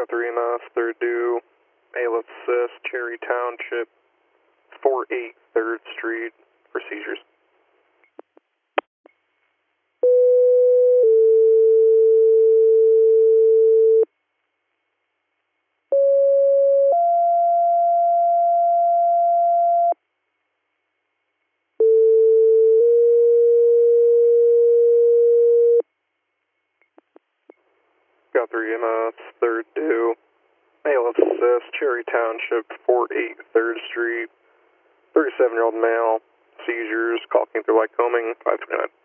Got 3 EMS, third due, ALS assist, Cherry Township, 48 3rd Street for seizures. Got 3 EMS, third due, ALS assist, Cherry Township, 48 3rd Street, 37-year-old male, seizures, call came through Lycoming, 529.